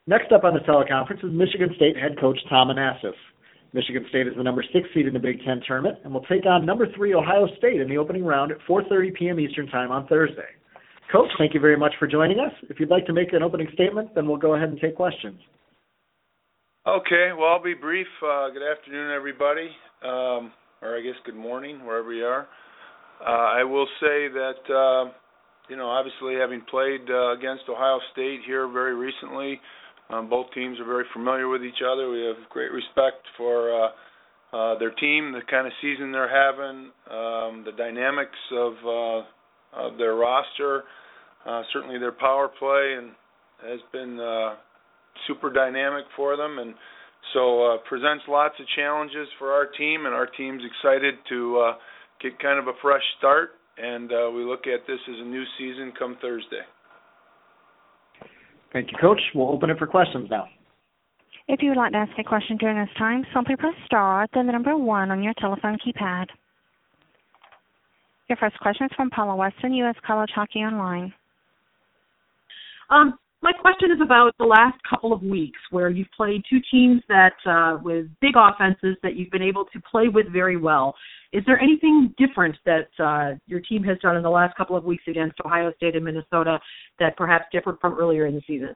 Next up on the teleconference is Michigan State head coach Tom Anastas. Michigan State is the number 6 seed in the Big Ten tournament and will take on number 3 Ohio State in the opening round at 4:30 p.m. Eastern Time on Thursday. Coach, thank you very much for joining us. If you'd like to make an opening statement, then we'll go ahead and take questions. Okay, well, I'll be brief. Good afternoon, everybody, or I guess good morning, wherever you are. I will say that, obviously having played against Ohio State here very recently, both teams are very familiar with each other. We have great respect for their team, the kind of season they're having, the dynamics of their roster, certainly their power play, and has been super dynamic for them, and so presents lots of challenges for our team, and our team's excited to get kind of a fresh start, and we look at this as a new season come Thursday. Thank you, Coach. We'll open it for questions now. If you would like to ask a question during this time, simply press star, then the number 1 on your telephone keypad. Your first question is from Paula Weston, U.S. College Hockey Online. My question is about the last couple of weeks where you've played two teams that with big offenses that you've been able to play with very well. Is there anything different that your team has done in the last couple of weeks against Ohio State and Minnesota that perhaps differed from earlier in the season?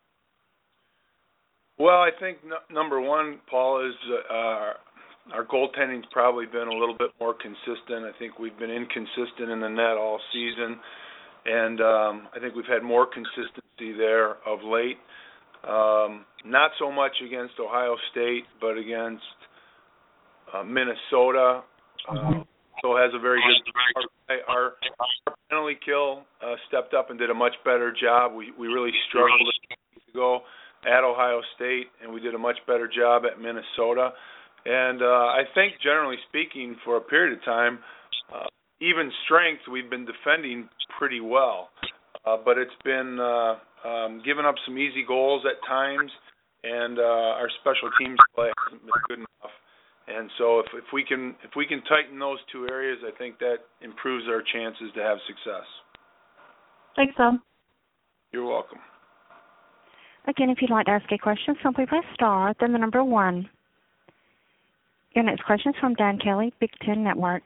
Well, I think number one, Paul, is our goaltending's probably been a little bit more consistent. I think we've been inconsistent in the net all season, and I think we've had more consistency there of late. Not so much against Ohio State, but against Minnesota. So has a very good. Our penalty kill stepped up and did a much better job. We really struggled to go at Ohio State, and we did a much better job at Minnesota. And I think, generally speaking, for a period of time, even strength, we've been defending pretty well. But it's been giving up some easy goals at times, and our special teams play hasn't been good enough. And so if we can tighten those two areas, I think that improves our chances to have success. Thanks, Tom. You're welcome. Again, if you'd like to ask a question, simply press star, then the number 1. Your next question is from Dan Kelly, Big Ten Network.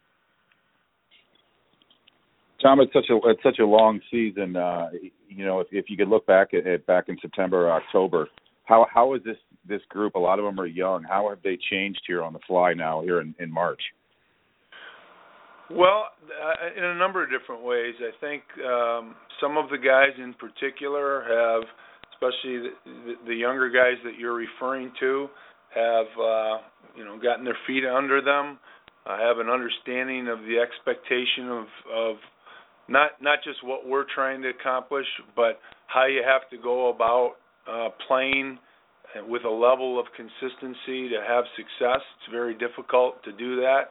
Tom, it's such a long season. If you could look back back in September or October, how is this group? A lot of them are young. How have they changed here on the fly now here in March? Well, in a number of different ways. I think some of the guys in particular have, especially the younger guys that you're referring to, have gotten their feet under them, have an understanding of the expectation of not just what we're trying to accomplish, but how you have to go about playing with a level of consistency to have success. It's very difficult to do that.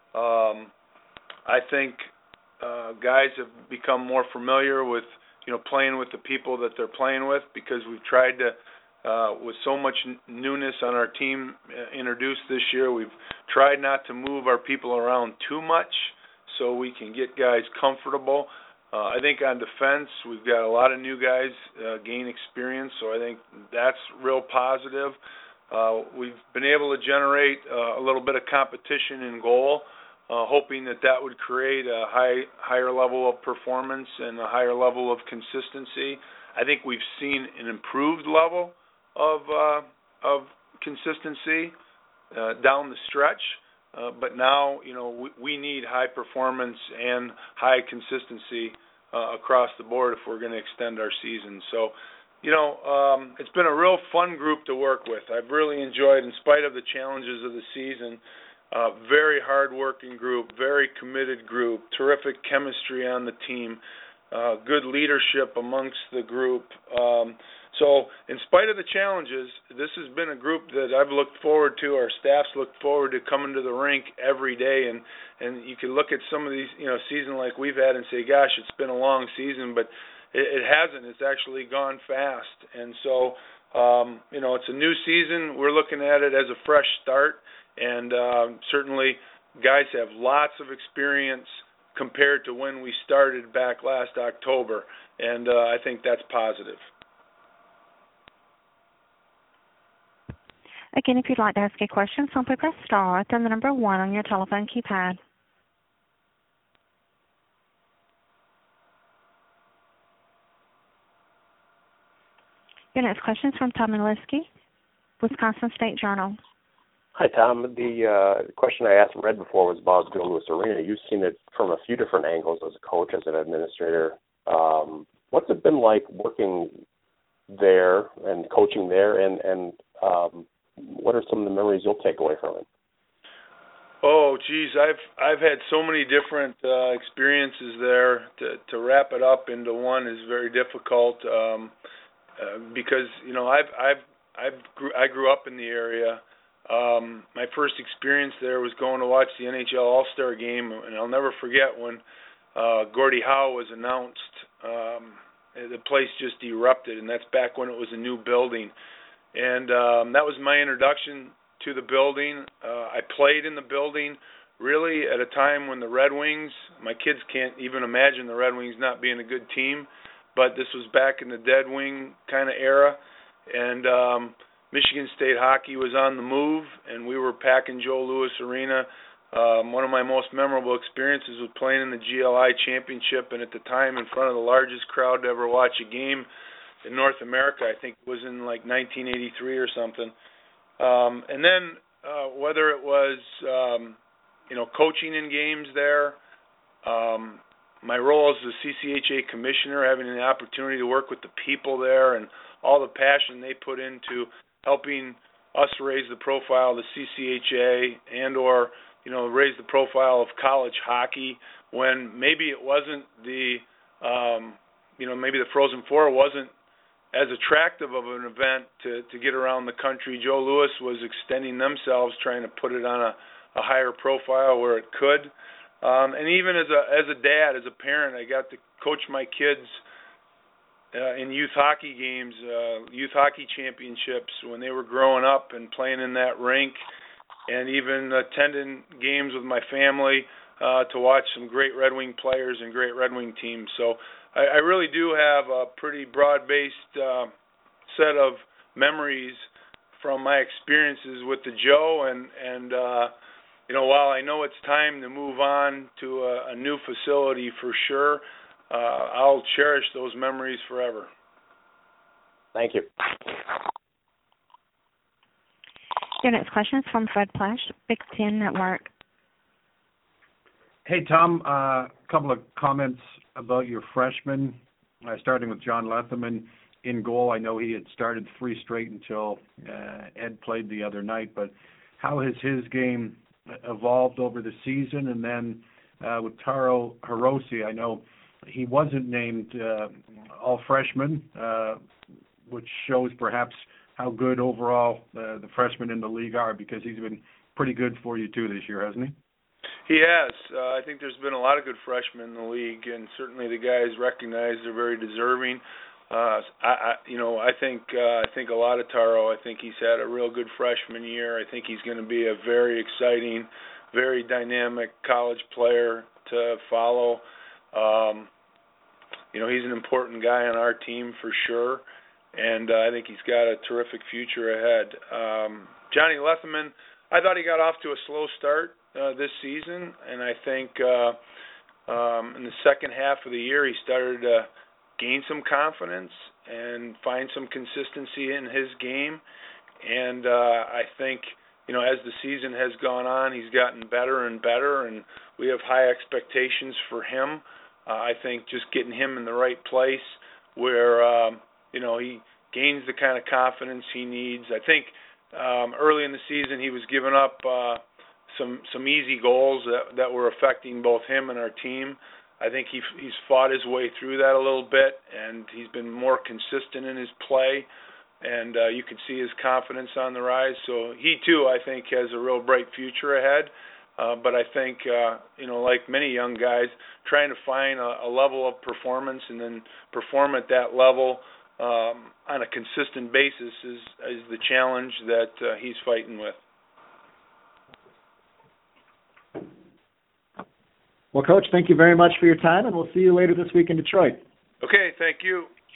I think guys have become more familiar with playing with the people that they're playing with, because we've tried to, with so much newness on our team introduced this year, we've tried not to move our people around too much so we can get guys comfortable. I think on defense, we've got a lot of new guys gain experience, so I think that's real positive. We've been able to generate a little bit of competition in goal, hoping that would create a higher level of performance and a higher level of consistency. I think we've seen an improved level of consistency down the stretch, but now we need high performance and high consistency across the board if we're going to extend our season. So, it's been a real fun group to work with. I've really enjoyed, in spite of the challenges of the season, very hard-working group, very committed group, terrific chemistry on the team, good leadership amongst the group. So in spite of the challenges, this has been a group that I've looked forward to, our staff's looked forward to coming to the rink every day, and you can look at some of these, season like we've had and say, gosh, it's been a long season, but it hasn't. It's actually gone fast. And so, it's a new season. We're looking at it as a fresh start, and certainly guys have lots of experience compared to when we started back last October, and I think that's positive. Again, if you'd like to ask a question, simply press star, then the number 1 on your telephone keypad. Your next question is from Tom Mileski, Wisconsin State Journal. Hi, Tom. The question I asked Red before was about Joe Louis Arena. You've seen it from a few different angles as a coach, as an administrator. What's it been like working there and coaching there, and what are some of the memories you'll take away from it? Oh, geez, I've had so many different experiences there. To wrap it up into one is very difficult because I grew up in the area. My first experience there was going to watch the NHL All-Star Game, and I'll never forget when Gordie Howe was announced. The place just erupted, and that's back when it was a new building. And that was my introduction to the building. I played in the building really at a time when the Red Wings, my kids can't even imagine the Red Wings not being a good team, but this was back in the dead wing kind of era. And Michigan State hockey was on the move, and we were packing Joe Louis Arena. One of my most memorable experiences was playing in the GLI Championship, and at the time in front of the largest crowd to ever watch a game in North America. I think it was in like 1983 or something. And then whether it was coaching in games there, my role as the CCHA commissioner, having the opportunity to work with the people there and all the passion they put into helping us raise the profile of the CCHA and or raise the profile of college hockey when maybe it wasn't maybe the Frozen Four wasn't as attractive of an event to get around the country. Joe Louis was extending themselves, trying to put it on a higher profile where it could. And even as a dad, as a parent, I got to coach my kids in youth hockey games, youth hockey championships when they were growing up and playing in that rink, and even attending games with my family to watch some great Red Wing players and great Red Wing teams. So I really do have a pretty broad-based set of memories from my experiences with the Joe, and while I know it's time to move on to a new facility for sure, I'll cherish those memories forever. Thank you. Your next question is from Fred Plash, Big Ten Network. Hey, Tom, a couple of comments about your freshmen, starting with John Letherman in goal. I know he had started 3 straight until Ed played the other night, but how has his game evolved over the season? And then with Taro Hirose, I know he wasn't named all-freshman, which shows perhaps how good overall the freshmen in the league are, because he's been pretty good for you too this year, hasn't he? He has. I think there's been a lot of good freshmen in the league, and certainly the guys recognize they're very deserving. I think a lot of Taro. I think he's had a real good freshman year. I think he's going to be a very exciting, very dynamic college player to follow. He's an important guy on our team for sure, and I think he's got a terrific future ahead. Johnny Letherman, I thought he got off to a slow start this season, and I think in the second half of the year he started to gain some confidence and find some consistency in his game. And I think, as the season has gone on, he's gotten better and better, and we have high expectations for him. I think just getting him in the right place where, he gains the kind of confidence he needs. I think early in the season he was giving up some easy goals that were affecting both him and our team. I think he's fought his way through that a little bit, and he's been more consistent in his play, and you can see his confidence on the rise. So he, too, I think, has a real bright future ahead. But I think, like many young guys, trying to find a level of performance and then perform at that level on a consistent basis is the challenge that he's fighting with. Well, Coach, thank you very much for your time, and we'll see you later this week in Detroit. Okay, thank you.